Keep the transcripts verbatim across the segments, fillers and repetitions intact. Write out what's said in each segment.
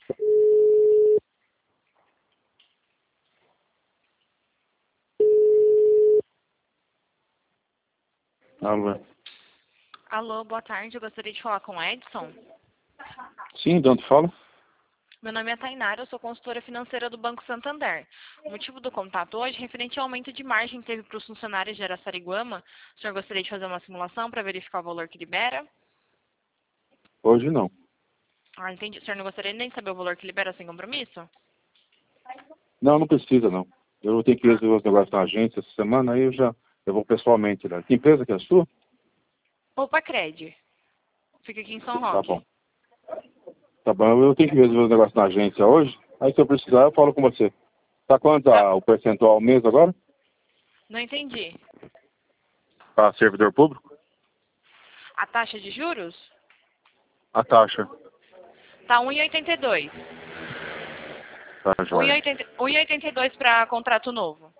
Alô. Alô, boa tarde. Eu gostaria de falar com o Edson. Sim, de onde fala? Meu nome é Tainara, eu sou consultora financeira do Banco Santander. O motivo do contato hoje é referente ao aumento de margem que teve para os funcionários de Araçariguama. O senhor gostaria de fazer uma simulação para verificar o valor que libera? Hoje não. Ah, entendi. O senhor não gostaria nem de saber o valor que libera sem compromisso? Não, não precisa não. Eu vou ter que Ah, resolver os negócios na agência essa semana, aí eu já eu vou pessoalmente lá. Que empresa que é a sua? Poupa Cred. Fica aqui em São Tá Roque. bom. Tá bom, eu tenho que resolver os negócios na agência hoje, aí se eu precisar eu falo com você. Tá quanto Tá. a, o percentual ao mês agora? Não entendi. Para servidor público? A taxa de juros? A taxa. Tá um vírgula oitenta e dois. Tá, joia. um vírgula oitenta e dois para contrato novo.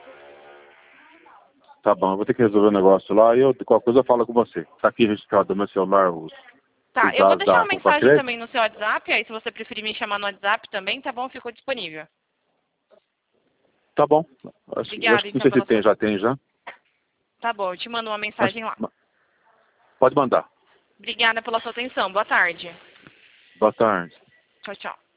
Tá bom, eu vou ter que resolver o negócio lá e eu, qualquer coisa eu falo com você. Tá aqui registrado no meu celular os, Tá, os eu vou dados deixar da uma Poupa mensagem Crédito. também no seu WhatsApp, aí se você preferir me chamar no WhatsApp também, tá bom, ficou disponível. Tá bom. Acho, eu acho Obrigada, que não então, sei se pela tem, sua... já tem já. Tá bom, eu te mando uma Mas, mensagem lá. mas pode mandar. Obrigada pela sua atenção. Boa tarde. Boa tarde. Tchau, tchau.